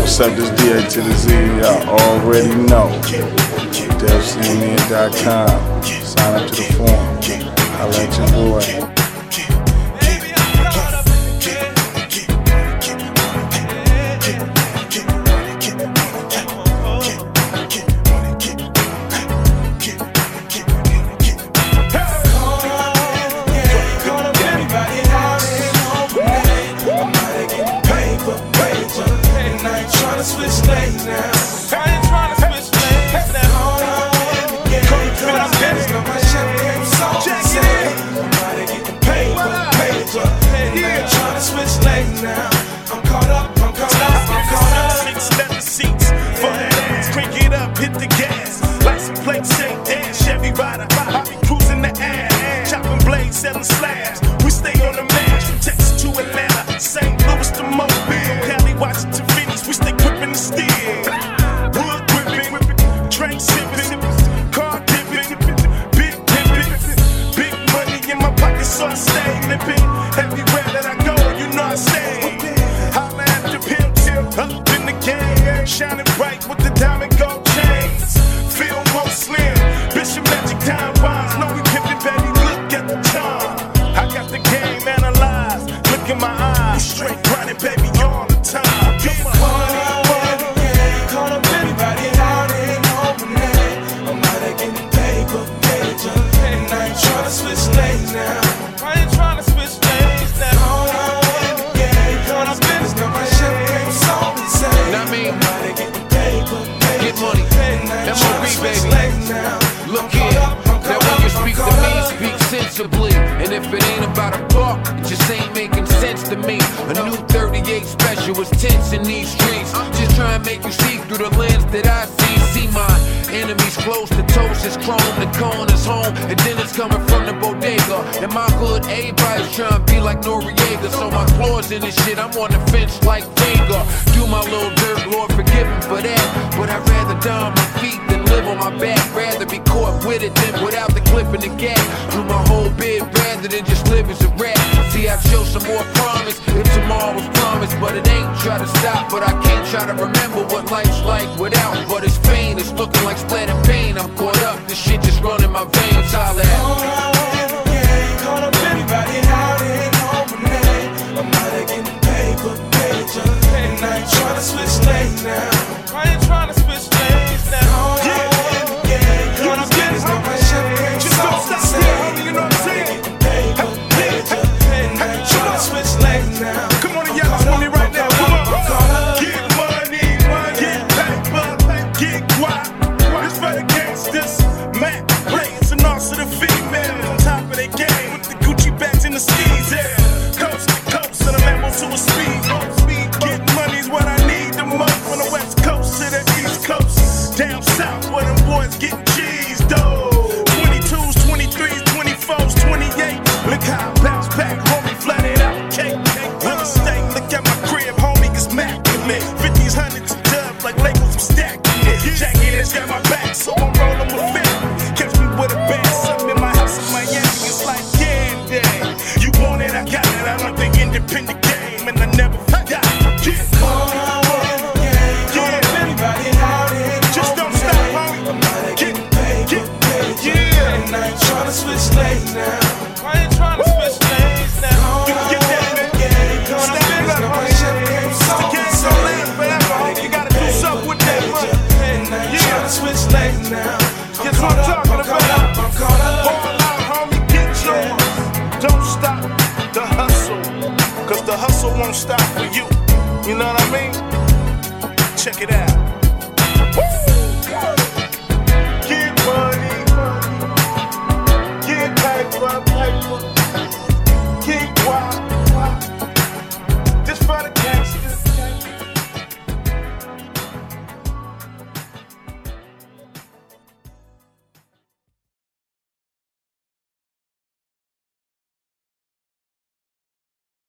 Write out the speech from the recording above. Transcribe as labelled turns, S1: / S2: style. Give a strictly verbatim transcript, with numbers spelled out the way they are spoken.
S1: what's up? This D A to the Z, y'all already know. Def C M N dot com. Sign up to the forum. I'll let your boy.
S2: Switch lanes now. I ain't tryna switch lanes now. Yeah, but I'm getting on my champagne sauce. Somebody getting paid for the paper. And I ain't tryna switch lanes now. I'm caught up, I'm caught up, I'm caught up.
S3: Six leather seats for that ass. Crank it up, hit the gas. License plate, shake that. Chevy rider, I be cruising the ass. Chopping blades, selling slabs. We stay on the match from Texas to Atlanta, Saint Louis to Mobile, Cali, Washington, Phoenix. We stay gripping the steel. Wood gripping, drink sipping, car dipping, big pimping, big money in my pocket, so I stay limping. Everywhere that I go, you know I stay. Holla at the pimp, up in the game, shining bright with the diamond gold chains. Feel more slim, Bishop Magic Time Bonds. Know we pimping, baby. Look at the charm. I got the game analyzed. Look in my eyes, straight grinding, baby, all the time. Come on.
S2: Switch lanes now. I ain't tryna switch lanes now. All I in the game, on our business, now my champagne song is saying.
S4: Know what I mean?
S2: Somebody getting paid for paper.
S4: Get money, M O B baby. Look here, now when you speak to me, speak sensibly. And if it ain't about a buck, it just ain't making sense to me. A new thirty-eight special is tense in these streets. Just try and make you see through the lens that I see. See my enemies close, the toast is chrome, the cone is home, and then it's coming from the bodega. In my hood, everybody's trying to be like Noriega. So my claws in this shit, I'm on the fence like Vega. Do my little dirt, Lord forgive me for that. But I'd rather die on my feet than live on my back. Rather be caught with it than without the clip in the gap. Do my whole bit rather than just live as a rat. See, I'd show some more promise if tomorrow was promised. But it ain't try to stop, but I can't try to remember what life's like without. But it's pain, it's looking like splattered pain. I'm caught up, this shit just running my veins. Holla at
S2: All I in the game, caught up anybody out in home name. I'm out here getting paid for paper. And I ain't tryna switch lanes now. I ain't tryna switch lanes now. All I in the game, caught up business, now my champagne sauce is saying.
S3: You know what I'm saying?
S2: Getting paid for paper. And I ain't tryna switch lanes now.
S3: Come on and yell out for me right now. Come on. Get money, get paper, get guap. This for the gangsters, Mac players and also the females on top of their game with the Gucci bags and the skis. Yeah, coast to coast and a Lambo to a speed. Get money's what I need the most. From the west coast to the east coast, down south where them boys getting cheese though. twenty-twos, twenty-threes, twenty-fours, twenty-eight. Look how I bounce back, homie, flooded out cake. Real estate, look at my crib, homie, it's immaculate. fifties, hundreds, and dubs like labels, I'm stacking it. Jackie that's got my back, so I'm rolling with family. Catch me with a band, something in my house in Miami. It's like candy. You want it, I got it. I love the independent game, and I never forgot. Get
S2: All I in the game, caught up anybody out in
S3: Just don't
S2: home
S3: stop,
S2: name.
S3: homie.
S2: I'm out here
S3: Get,
S2: getting paid
S3: get,
S2: for paper.
S3: yeah.
S2: And I ain't tryna switch lanes now. I ain't tryna switch lanes now. All
S3: You
S2: I
S3: get that,
S2: in the
S3: man.
S2: game, caught up
S3: Stand
S2: business,
S3: up,
S2: now my
S3: homie.
S2: champagne
S3: The
S2: sauce
S3: game
S2: is
S3: don't
S2: saying.
S3: last forever, homie. You gotta do something with that money.
S2: And I ain't
S3: Yeah.
S2: tryna switch lanes now. I'm
S3: Guess what
S2: caught
S3: I'm
S2: up,
S3: talking
S2: I'm caught
S3: about?
S2: up, I'm caught up.
S3: Ball out, homie, get yours. Don't stop the hustle, cause the hustle won't stop for you. You know what I mean? Check it out.